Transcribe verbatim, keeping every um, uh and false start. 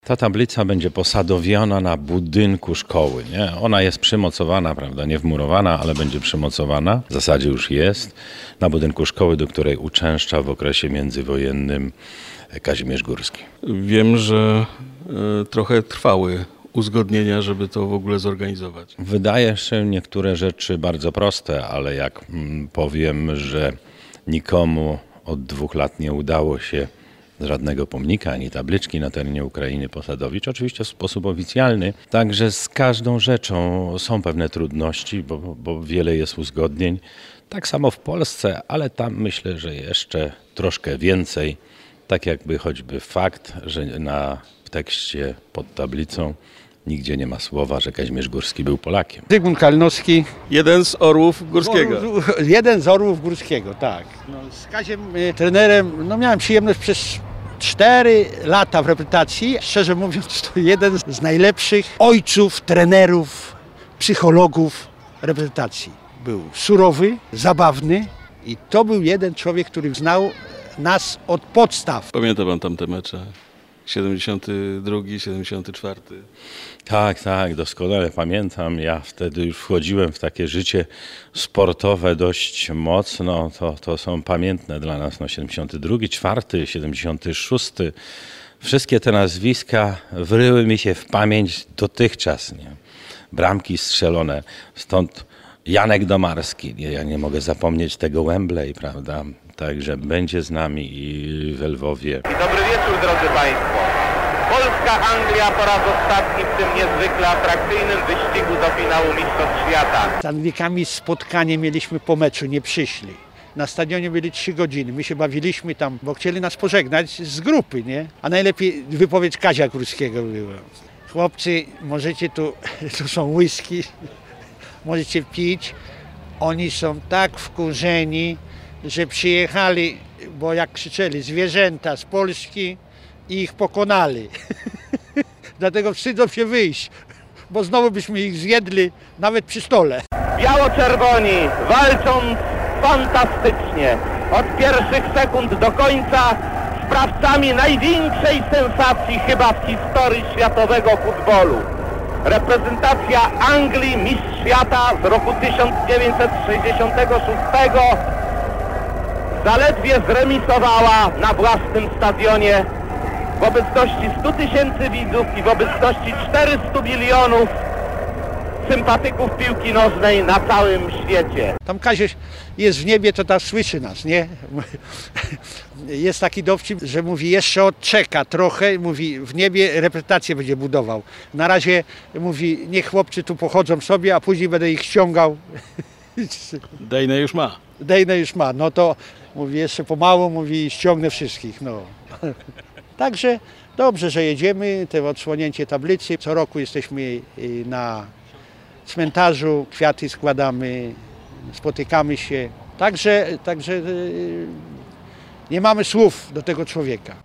Ta tablica będzie posadowiona na budynku szkoły, nie? Ona jest przymocowana, prawda, nie wmurowana, ale będzie przymocowana, w zasadzie już jest, na budynku szkoły, do której uczęszcza w okresie międzywojennym Kazimierz Górski. Wiem, że y, trochę trwały uzgodnienia, żeby to w ogóle zorganizować. Wydaje się niektóre rzeczy bardzo proste, ale jak mm, powiem, że nikomu od dwóch lat nie udało się żadnego pomnika ani tabliczki na terenie Ukrainy posadowić, oczywiście w sposób oficjalny. Także z każdą rzeczą są pewne trudności, bo, bo wiele jest uzgodnień. Tak samo w Polsce, ale tam myślę, że jeszcze troszkę więcej. Tak jakby choćby fakt, że na w tekście pod tablicą nigdzie nie ma słowa, że Kazimierz Górski był Polakiem. Zygmunt Kalinowski. Jeden z orłów Górskiego. Jeden z orłów Górskiego, tak. No, z Kaziem y, trenerem no, miałem przyjemność przez cztery lata w reprezentacji. Szczerze mówiąc, to jeden z najlepszych ojców, trenerów, psychologów reprezentacji. Był surowy, zabawny i to był jeden człowiek, który znał nas od podstaw. Pamięta pan tamte mecze? siedemdziesiąty drugi, siedemdziesiąty czwarty. Tak, tak, doskonale pamiętam. Ja wtedy już wchodziłem w takie życie sportowe dość mocno. To, to są pamiętne dla nas. No, siedemdziesiąty drugi, czwarty, siedemdziesiąty szósty. Wszystkie te nazwiska wryły mi się w pamięć dotychczas. Nie? Bramki strzelone. Stąd Janek Domarski. Nie, ja nie mogę zapomnieć tego Wembley, prawda? Także będzie z nami i w Lwowie. I dobry wieczór, drodzy Państwo. Polska-Anglia po raz ostatni w tym niezwykle atrakcyjnym wyścigu do finału Mistrzostw Świata. Z Anglikami spotkanie mieliśmy po meczu, nie przyszli. Na stadionie byli trzy godziny. My się bawiliśmy tam, bo chcieli nas pożegnać z grupy, nie? A najlepiej wypowiedź Kazia Górskiego była. Chłopcy, możecie tu, tu są whisky, możecie pić. Oni są tak wkurzeni, że przyjechali, bo jak krzyczeli, zwierzęta z Polski i ich pokonali. Dlatego wstydzą się wyjść, bo znowu byśmy ich zjedli nawet przy stole. Biało-czerwoni walcząc fantastycznie od pierwszych sekund do końca, sprawcami największej sensacji chyba w historii światowego futbolu. Reprezentacja Anglii, mistrz świata z roku tysiąc dziewięćset sześćdziesiątego szóstego zaledwie zremisowała na własnym stadionie w obecności stu tysięcy widzów i w obecności czterystu milionów sympatyków piłki nożnej na całym świecie. Tam Kazio jest w niebie, to tam słyszy nas, nie? Jest taki dowcip, że mówi jeszcze odczeka trochę, mówi w niebie reprezentację będzie budował. Na razie mówi niech chłopcy tu pochodzą sobie, a później będę ich ściągał. Dejne już ma. Dejne już ma, no to mówi jeszcze pomału, mówi ściągnę wszystkich, no. Także dobrze, że jedziemy, to odsłonięcie tablicy. Co roku jesteśmy na cmentarzu, kwiaty składamy, spotykamy się. Także, także nie mamy słów do tego człowieka.